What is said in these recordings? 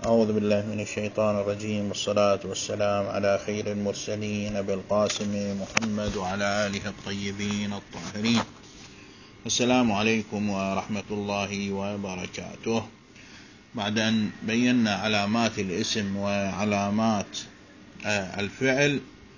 أعوذ بالله من الشيطان الرجيم، والصلاة والسلام على خير المرسلين أبي القاسم محمد وعلى آله الطيبين الطاهرين. السلام عليكم ورحمة الله وبركاته. بعد أن بينا علامات الاسم وعلامات الفعل،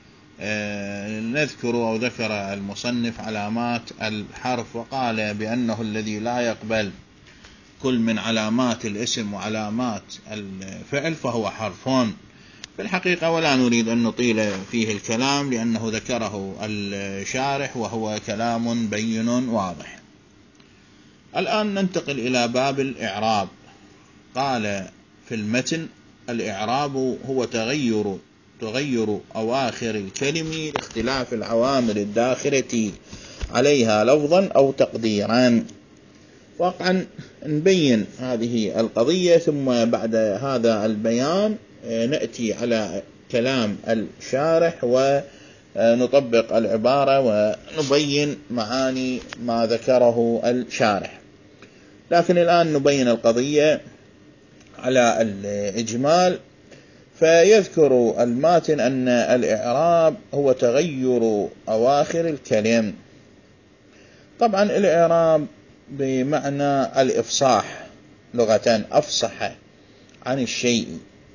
نذكر أو ذكر المصنف علامات الحرف، وقال بأنه الذي لا يقبل كل من علامات الاسم وعلامات الفعل فهو حرفون في الحقيقة، ولا نريد أن نطيل فيه الكلام لأنه ذكره الشارح وهو كلام بين واضح. الآن ننتقل إلى باب الإعراب. قال في المتن: الإعراب هو تغير أواخر الكلم لاختلاف العوامل الداخلة عليها لفظا أو تقديرا. واقعا نبين هذه القضية، ثم بعد هذا البيان نأتي على كلام الشارح ونطبق العبارة ونبين معاني ما ذكره الشارح. لكن الآن نبين القضية على الإجمال. فيذكر الماتن أن الإعراب هو تغير أواخر الكلم. طبعا الإعراب بمعنى الإفصاح لغة، أفصح عن الشيء،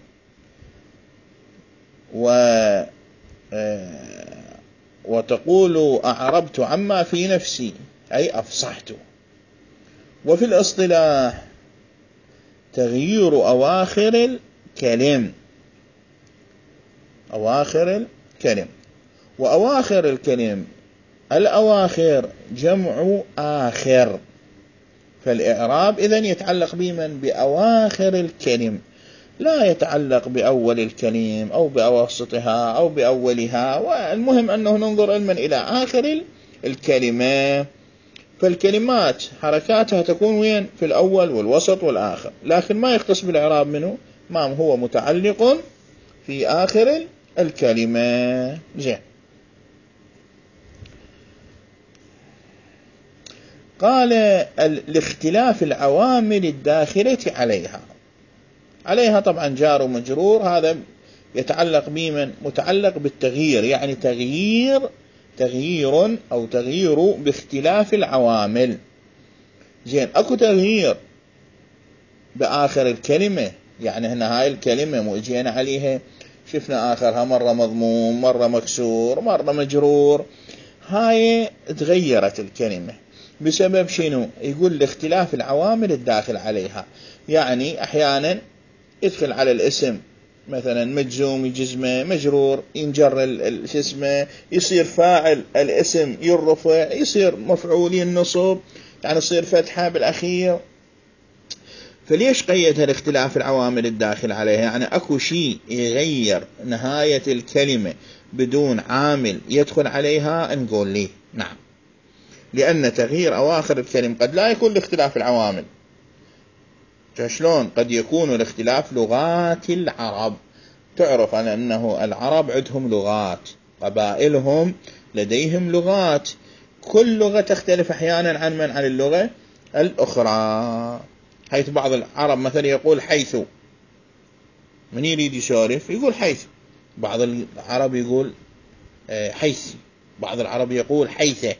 وتقول أعربت عما في نفسي أي أفصحت. وفي الاصطلاح تغيير أواخر الكلم، وأواخر الكلم الأواخر جمع آخر. فالإعراب إذن يتعلق بمن؟ بأواخر الكلم، لا يتعلق بأول الكلم أو بأوسطها أو بأولها. والمهم أنه ننظر علما إلى آخر الكلمة. فالكلمات حركاتها تكون وين؟ في الأول والوسط والآخر، لكن ما يختص بالإعراب منه ما هو متعلق في آخر الكلمة. زين. قال لاختلاف العوامل الداخلة عليها طبعا جار ومجرور، هذا يتعلق بمن؟ متعلق بالتغيير، يعني تغيير أو تغيير باختلاف العوامل. زين، أكو تغيير بآخر الكلمة، يعني هنا هاي الكلمة مؤجينا عليها، شفنا آخرها مرة مضموم، مرة مكسور، مرة مجرور، هاي تغيرت الكلمة بسبب شنو؟ يقول لاختلاف العوامل الداخل عليها. يعني أحيانا يدخل على الاسم مثلا مجزوم يجزمه، مجرور ينجر الاسم، يصير فاعل الاسم يرفع، يصير مفعول ينصب، يعني يصير فتحة بالأخير. فليش قيدها لاختلاف العوامل الداخل عليها؟ يعني أكو شيء يغير نهاية الكلمة بدون عامل يدخل عليها، نقول ليه نعم، لأن تغيير أواخر الكلم قد لا يكون لاختلاف العوامل. شلون؟ قد يكون لاختلاف لغات العرب. تعرف على أنه العرب عندهم لغات، قبائلهم لديهم لغات، كل لغة تختلف أحيانا عن اللغة الأخرى. حيث بعض العرب مثلا يقول حيث، من يريد يسولف يقول حيث. بعض العرب يقول حيث، بعض العرب يقول حيثه.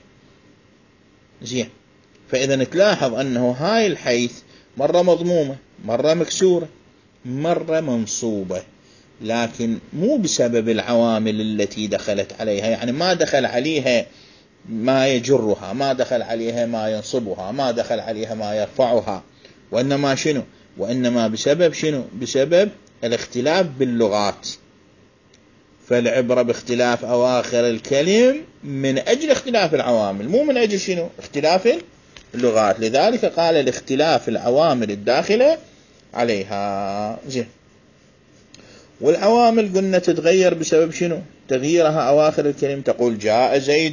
زين. فإذا تلاحظ أنه هاي الحيث مرة مضمومة، مرة مكسورة، مرة منصوبة، لكن مو بسبب العوامل التي دخلت عليها. يعني ما دخل عليها ما يجرها، ما دخل عليها ما ينصبها، ما دخل عليها ما يرفعها، وإنما شنو؟ وإنما بسبب شنو؟ بسبب الاختلاف باللغات. فالعبرة باختلاف أواخر الكلم من أجل اختلاف العوامل، مو من أجل شنو؟ اختلاف اللغات. لذلك قال لاختلاف العوامل الداخلة عليها. زين. والعوامل قلنا تتغير بسبب شنو؟ تغييرها أواخر الكلم. تقول جاء زيد،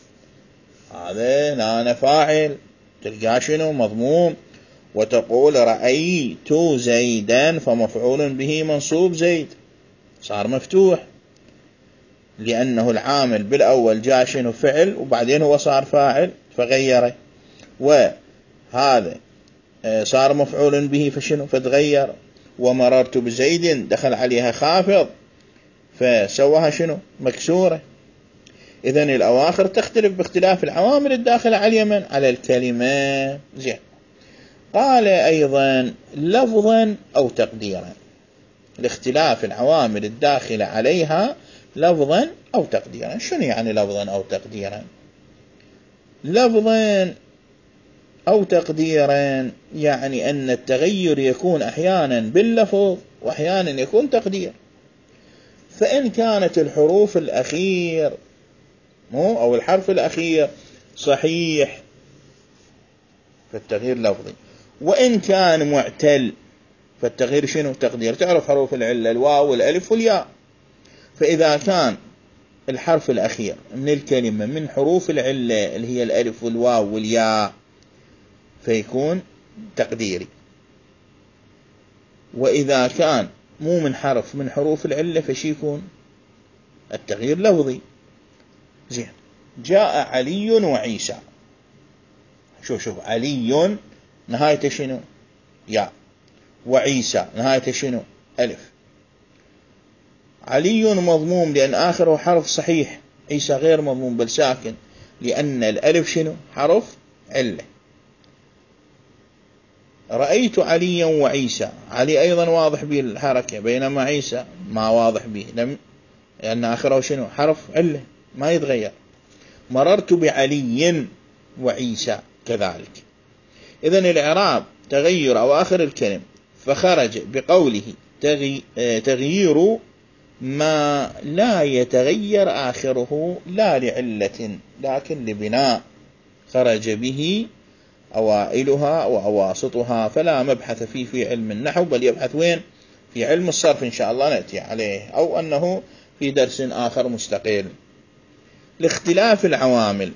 هذا أنا فاعل، تلقى شنو؟ مضموم. وتقول رأيت زيدا، فمفعول به منصوب، زيد صار مفتوح، لأنه العامل بالأول جاء شنو؟ فعل، وبعدين هو صار فاعل فغيره، وهذا صار مفعول به فشنو؟ فتغير. ومررت بزيد دخل عليها خافض فسواها شنو مكسورة. إذن الأواخر تختلف باختلاف العوامل الداخلة على اليمن على الكلمة. زين. قال أيضا لفظا أو تقديرا، لاختلاف العوامل الداخلة عليها لفظا أو تقديرا. شنو يعني لفظا أو تقديرا؟ لفظا أو تقديرا يعني أن التغير يكون أحيانا باللفظ وأحيانا يكون تقدير. فإن كانت الحروف الأخير أو الحرف الأخير صحيح فالتغيير لفظي، وإن كان معتل فالتغيير شنو تقدير. تعرف حروف العلة الواو والألف والياء، فإذا كان الحرف الأخير من الكلمة من حروف العلة اللي هي الألف والواو والياء فيكون تقديري، وإذا كان مو من حرف من حروف العلة فشي يكون التغيير لفظي. زين. جاء علي وعيسى. شوف علي نهايته شنو ياء، وعيسى نهايته شنو ألف. علي مضموم لأن آخره حرف صحيح، عيسى غير مضموم بل ساكن لأن الألف شنو حرف علة. رأيت عليا وعيسى، علي أيضا واضح به الحركة بينما عيسى ما واضح به لأن آخره شنو حرف علة ما يتغير. مررت بعلي وعيسى كذلك. إذن الإعراب تغير أواخر الكلم، فخرج بقوله تغيير ما لا يتغير آخره لا لعلة لكن لبناء خرج به أوائلها وأواسطها، فلا مبحث فيه في علم النحو بل يبحث وين في علم الصرف إن شاء الله نأتي عليه، أو أنه في درس آخر مستقل. لاختلاف العوامل،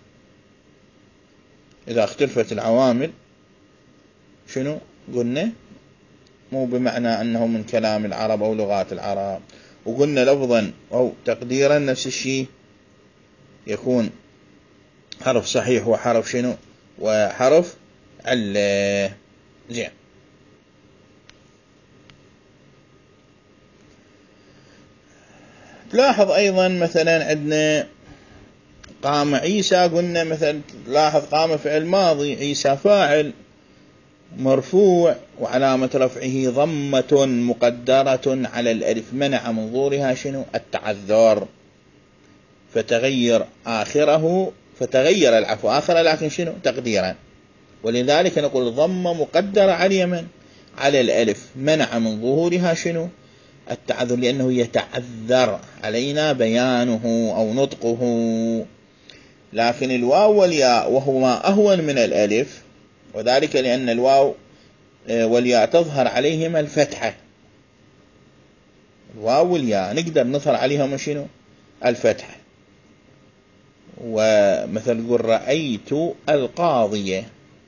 إذا اختلفت العوامل شنو قلنا مو بمعنى أنه من كلام العرب أو لغات العرب، وقلنا لفظا أو تقديرا نفس الشيء يكون حرف صحيح وحرف شنو وحرف علة. زين. تلاحظ أيضا مثلا عندنا قام عيسى، قلنا مثلا لاحظ قام فعل ماضي، عيسى فاعل مرفوع وعلامة رفعه ضمة مقدرة على الألف منع من ظهورها شنو التعذر، فتغير العفو آخره لكن شنو تقديرا، ولذلك نقول ضمة مقدرة على اليمن على الألف منع من ظهورها شنو التعذر لأنه يتعذر علينا بيانه أو نطقه. لكن الواو والياء وهما أهون من الألف، وذلك لأن الواو والياء تظهر عليهما الفتحة. الواو والياء نقدر نظهر عليهما شنو الفتحة، ومثل قل رأيت القاضية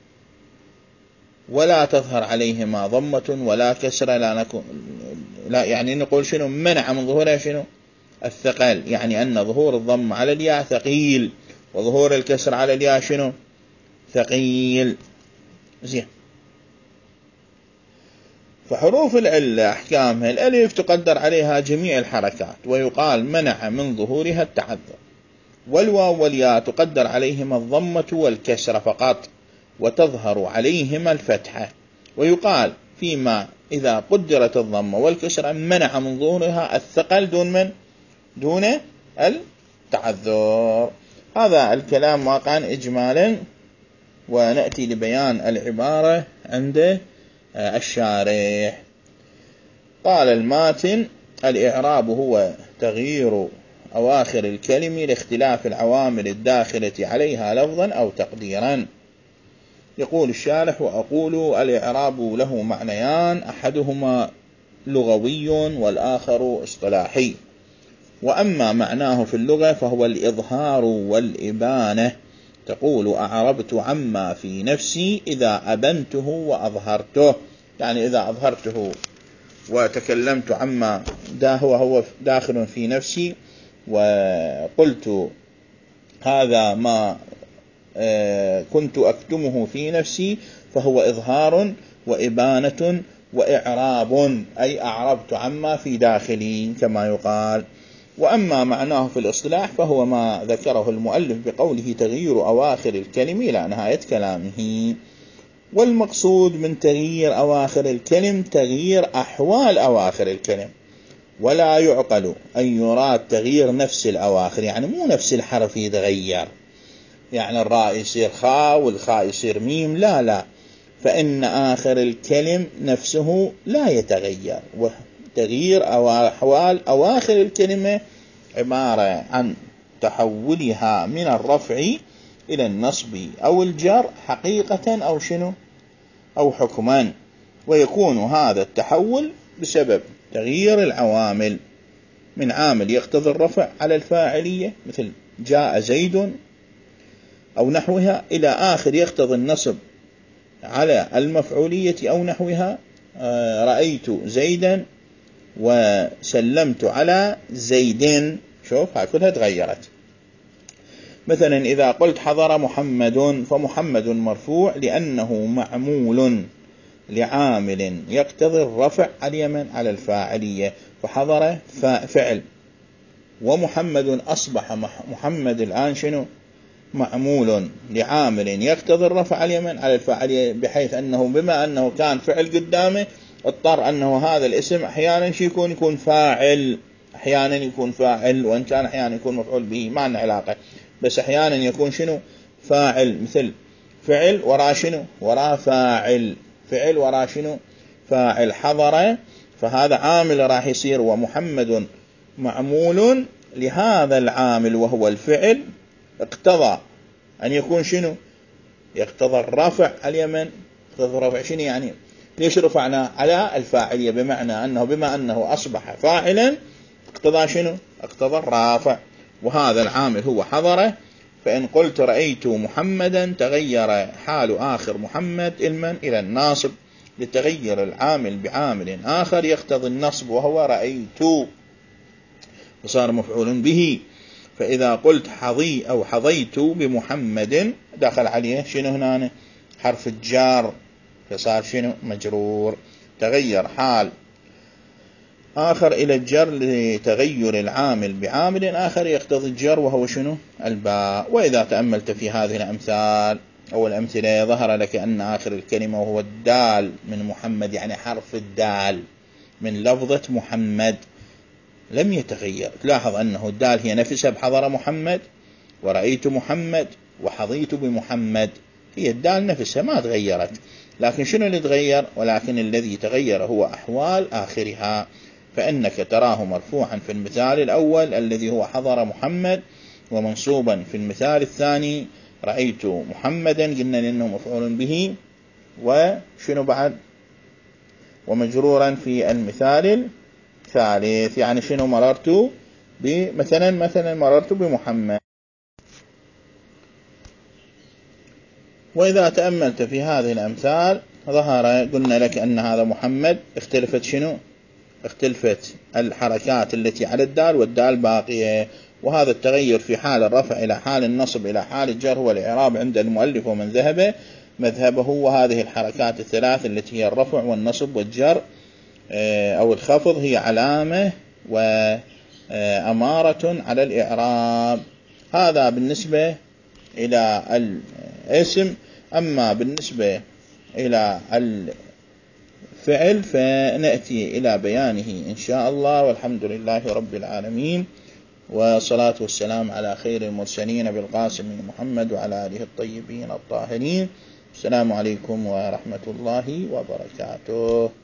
ولا تظهر عليهما ضمة ولا كسرة لا يعني نقول شنو منع من ظهورها شنو الثقل، يعني أن ظهور الضم على الياء ثقيل وظهور الكسر على الياء شنو ثقيل. زين. فحروف العلة أحكامها الألف تقدر عليها جميع الحركات ويقال منع من ظهورها التعذر، والواو والياء تقدر عليهما الضمة والكسر فقط وتظهر عليهما الفتحة، ويقال فيما إذا قدرت الضمة والكسر منع من ظهورها الثقل دون التعذر. هذا الكلام واقعا إجمالا، ونأتي لبيان العبارة عند الشارح. قال الماتن الإعراب هو تغيير أواخر الكلم لاختلاف العوامل الداخلة عليها لفظا أو تقديرا. يقول الشارح وأقول الإعراب له معنيان، أحدهما لغوي والآخر اصطلاحي. وأما معناه في اللغة فهو الإظهار والإبانة. تقول أعربت عما في نفسي إذا أبنته وأظهرته، يعني إذا أظهرته وتكلمت عما هو داخل في نفسي وقلت هذا ما كنت أكتمه في نفسي فهو إظهار وإبانة وإعراب أي أعربت عما في داخلي كما يقال. وأما معناه في الاصطلاح فهو ما ذكره المؤلف بقوله تغيير أواخر الكلم إلى نهاية كلامه. والمقصود من تغيير أواخر الكلم تغيير أحوال أواخر الكلم، ولا يعقل أن يراد تغيير نفس الأواخر، يعني مو نفس الحرف يتغير، يعني الراء يصير خاء والخاء يصير ميم، لا، فإن آخر الكلم نفسه لا يتغير. وتغيير أحوال أواخر الكلمة عبارة عن تحولها من الرفع إلى النصب أو الجر حقيقة أو شنو أو حكما، ويكون هذا التحول بسبب تغيير العوامل من عامل يقتضي الرفع على الفاعلية مثل جاء زيد أو نحوها، إلى آخر يقتضي النصب على المفعولية أو نحوها، رأيت زيدا وسلمت على زيد. شوف هاي كلها تغيرت. مثلا إذا قلت حضر محمد، فمحمد مرفوع لأنه معمول لعامل يقتضي الرفع على اليمن على الفاعلية، فحضر فعل، ومحمد أصبح محمد الآن شنو معمول لعامل يقتضي الرفع على اليمن على الفاعلية، بحيث أنه بما أنه كان فعل قدامه اضطر أنه هذا الاسم أحيانا يكون فاعل، أحيانا يكون فاعل، وإن كان أحيانا يكون مفعول به ما له علاقة، بس أحيانا يكون شنو فاعل، مثل فعل وراء شنو وراء فاعل، فعل وراء شنو فاعل. حضر فهذا عامل راح يصير، ومحمد معمول لهذا العامل وهو الفعل، اقتضى أن يكون شنو يقتضى الرفع على اليمن. اقتضى الرفع شنو يعني؟ ليش رفعنا على الفاعلية؟ بمعنى أنه بما أنه أصبح فاعلا اقتضى شنو اقتضى الرافع، وهذا العامل هو حضره. فإن قلت رأيت محمدا تغير حال آخر محمد علما إلى الناصب لتغير العامل بعامل آخر يقتضي النصب وهو رأيت، وصار مفعول به. فإذا قلت حظي أو حظيت بمحمد دخل عليه شنو هنا حرف الجار، فصار شنو مجرور، تغير حال آخر إلى الجر لتغير العامل بعامل آخر يقتضي الجر وهو شنو الباء. وإذا تأملت في هذه الأمثال أو الأمثلة ظهر لك أن آخر الكلمة وهو الدال من محمد، يعني حرف الدال من لفظة محمد لم يتغير. تلاحظ أنه الدال هي نفسها بحضر محمد ورأيت محمد وحظيت بمحمد، هي الدال نفسها ما تغيرت، لكن شنو اللي تغير؟ ولكن الذي تغير هو أحوال آخرها، فإنك تراه مرفوعا في المثال الأول الذي هو حضر محمد، ومنصوبا في المثال الثاني رأيت محمدا، قلنا لأنه مفعول به، وشنو بعد ومجرورا في المثال الثالث، يعني شنو مررت مثلا مررت بمحمد. وإذا تأملت في هذه الأمثال ظهر قلنا لك أن هذا محمد اختلفت شنو اختلفت الحركات التي على الدال، والدال باقية، وهذا التغير في حال الرفع إلى حال النصب إلى حال الجر هو الإعراب عند المؤلف ومن ذهب مذهبه. وهذه الحركات الثلاث التي هي الرفع والنصب والجر أو الخفض هي علامة وأمارة على الإعراب. هذا بالنسبة إلى الاسم. أما بالنسبة إلى الفعل فنأتي إلى بيانه إن شاء الله، والحمد لله رب العالمين، والصلاة والسلام على خير المرسلين بالقاسم محمد وعلى آله الطيبين الطاهرين. السلام عليكم ورحمة الله وبركاته.